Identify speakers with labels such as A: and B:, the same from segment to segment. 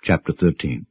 A: Chapter 13.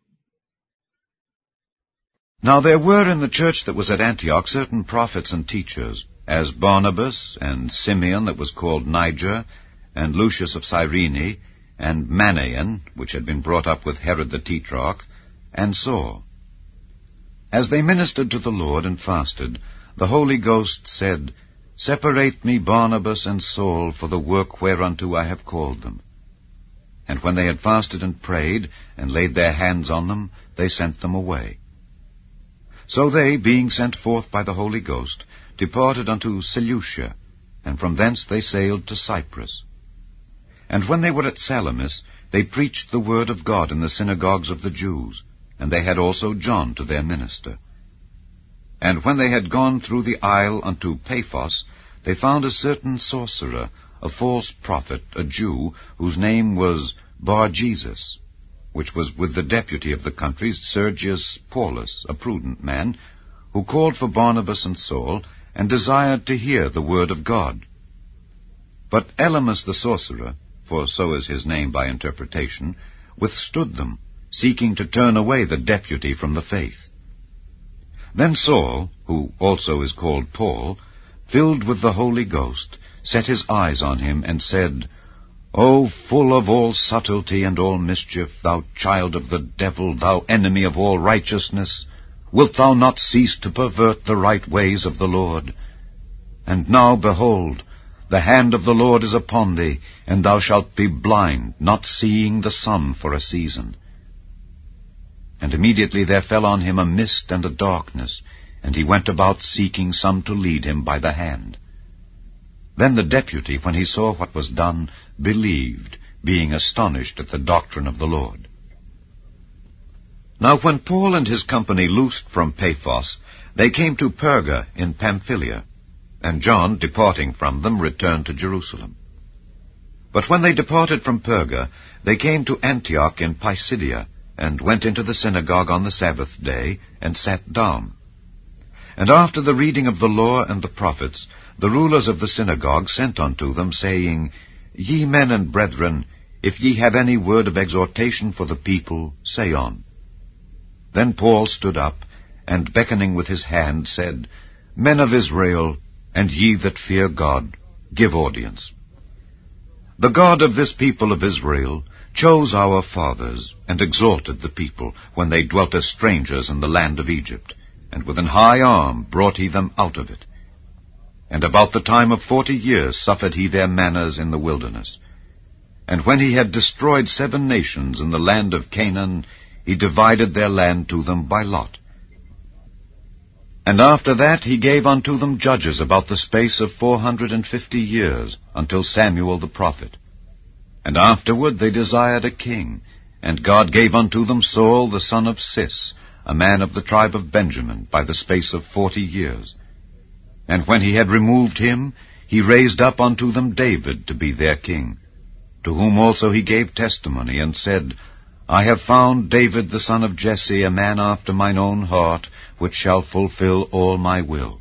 B: Now there were in the church that was at Antioch certain prophets and teachers, as Barnabas, and Simeon that was called Niger, and Lucius of Cyrene, and Manaen, which had been brought up with Herod the Tetrarch, and Saul. As they ministered to the Lord and fasted, the Holy Ghost said, Separate me Barnabas and Saul for the work whereunto I have called them. And when they had fasted and prayed, and laid their hands on them, they sent them away. So they, being sent forth by the Holy Ghost, departed unto Seleucia, and from thence they sailed to Cyprus. And when they were at Salamis, they preached the word of God in the synagogues of the Jews, and they had also John to their minister. And when they had gone through the isle unto Paphos, they found a certain sorcerer, a false prophet, a Jew, whose name was Bar-Jesus, which was with the deputy of the country, Sergius Paulus, a prudent man, who called for Barnabas and Saul, and desired to hear the word of God. But Elymas the sorcerer, for so is his name by interpretation, withstood them, seeking to turn away the deputy from the faith. Then Saul, who also is called Paul, filled with the Holy Ghost, set his eyes on him, and said, O full of all subtlety and all mischief, thou child of the devil, thou enemy of all righteousness, wilt thou not cease to pervert the right ways of the Lord? And now, behold, the hand of the Lord is upon thee, and thou shalt be blind, not seeing the sun for a season. And immediately there fell on him a mist and a darkness, and he went about seeking some to lead him by the hand. Then the deputy, when he saw what was done, believed, being astonished at the doctrine of the Lord. Now when Paul and his company loosed from Paphos, they came to Perga in Pamphylia, and John, departing from them, returned to Jerusalem. But when they departed from Perga, they came to Antioch in Pisidia, and went into the synagogue on the Sabbath day, and sat down. And after the reading of the law and the prophets, the rulers of the synagogue sent unto them, saying, Ye men and brethren, if ye have any word of exhortation for the people, say on. Then Paul stood up, and beckoning with his hand, said, Men of Israel, and ye that fear God, give audience. The God of this people of Israel chose our fathers, and exalted the people, when they dwelt as strangers in the land of Egypt, and with an high arm brought he them out of it. And about the time of 40 years suffered he their manners in the wilderness. And when he had destroyed 7 nations in the land of Canaan, he divided their land to them by lot. And after that he gave unto them judges about the space of 450 years, until Samuel the prophet. And afterward they desired a king, and God gave unto them Saul the son of Cis, a man of the tribe of Benjamin, by the space of 40 years. And when he had removed him, he raised up unto them David to be their king, to whom also he gave testimony, and said, I have found David the son of Jesse, a man after mine own heart, which shall fulfill all my will.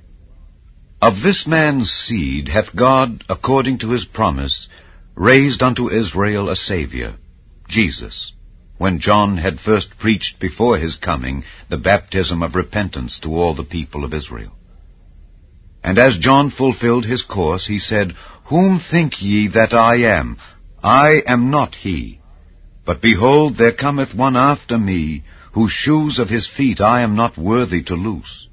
B: Of this man's seed hath God, according to his promise, raised unto Israel a Saviour, Jesus, when John had first preached before his coming the baptism of repentance to all the people of Israel. And as John fulfilled his course, he said, Whom think ye that I am? I am not he. But behold, there cometh one after me, whose shoes of his feet I am not worthy to loose.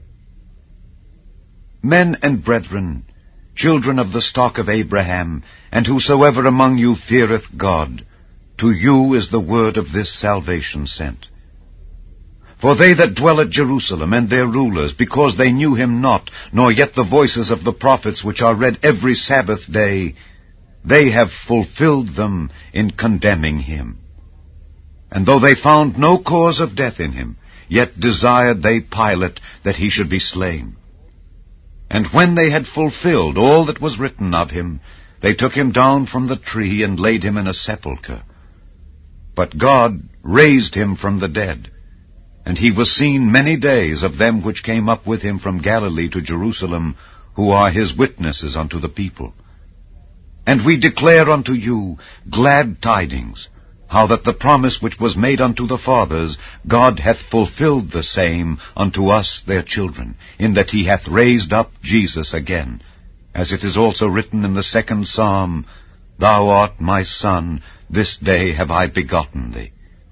B: Men and brethren, children of the stock of Abraham, and whosoever among you feareth God, to you is the word of this salvation sent. For they that dwell at Jerusalem, and their rulers, because they knew him not, nor yet the voices of the prophets which are read every Sabbath day, they have fulfilled them in condemning him. And though they found no cause of death in him, yet desired they Pilate that he should be slain. And when they had fulfilled all that was written of him, they took him down from the tree, and laid him in a sepulchre. But God raised him from the dead, and he was seen many days of them which came up with him from Galilee to Jerusalem, who are his witnesses unto the people. And we declare unto you glad tidings, how that the promise which was made unto the fathers, God hath fulfilled the same unto us their children, in that he hath raised up Jesus again, as it is also written in the 2nd Psalm, Thou art my Son, this day have I begotten thee.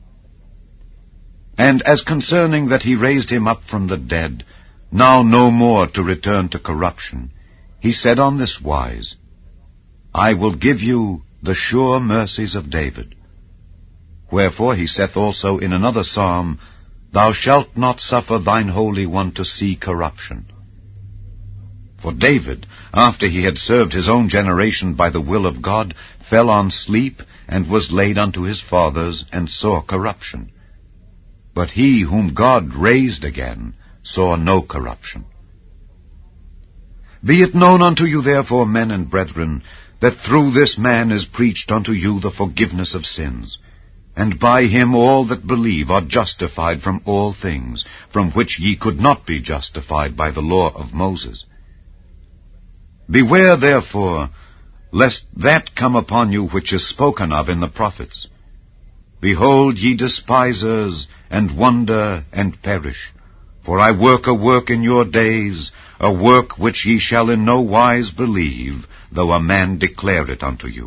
B: And as concerning that he raised him up from the dead, now no more to return to corruption, he said on this wise, I will give you the sure mercies of David. Wherefore he saith also in another psalm, Thou shalt not suffer thine Holy One to see corruption. For David, after he had served his own generation by the will of God, fell on sleep, and was laid unto his fathers, and saw corruption. But he whom God raised again saw no corruption. Be it known unto you therefore, men and brethren, that through this man is preached unto you the forgiveness of sins. And by him all that believe are justified from all things, from which ye could not be justified by the law of Moses. Beware therefore, lest that come upon you which is spoken of in the prophets. Behold, ye despisers, and wonder, and perish. For I work a work in your days, a work which ye shall in no wise believe, though a man declare it unto you.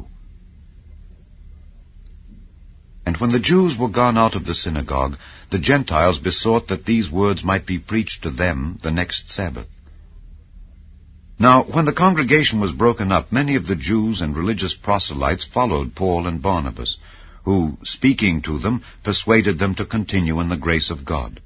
B: And when the Jews were gone out of the synagogue, the Gentiles besought that these words might be preached to them the next Sabbath. Now, when the congregation was broken up, many of the Jews and religious proselytes followed Paul and Barnabas, who, speaking to them, persuaded them to continue in the grace of God.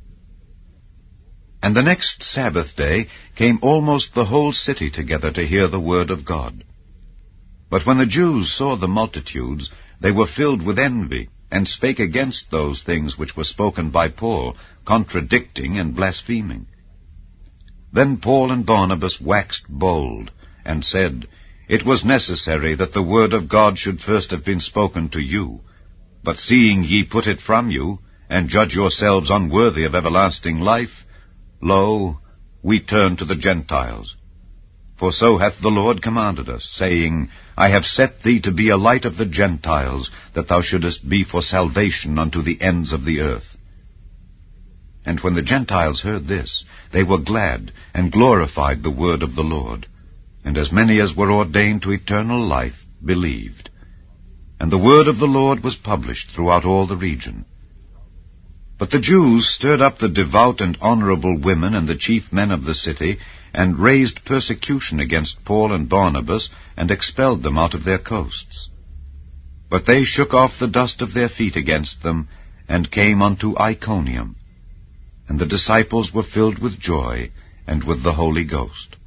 B: And the next Sabbath day came almost the whole city together to hear the word of God. But when the Jews saw the multitudes, they were filled with envy, and spake against those things which were spoken by Paul, contradicting and blaspheming. Then Paul and Barnabas waxed bold, and said, It was necessary that the word of God should first have been spoken to you. But seeing ye put it from you, and judge yourselves unworthy of everlasting life, lo, we turn to the Gentiles. For so hath the Lord commanded us, saying, I have set thee to be a light of the Gentiles, that thou shouldest be for salvation unto the ends of the earth. And when the Gentiles heard this, they were glad, and glorified the word of the Lord. And as many as were ordained to eternal life believed. And the word of the Lord was published throughout all the region. But the Jews stirred up the devout and honorable women and the chief men of the city, and raised persecution against Paul and Barnabas, and expelled them out of their coasts. But they shook off the dust of their feet against them, and came unto Iconium. And the disciples were filled with joy, and with the Holy Ghost.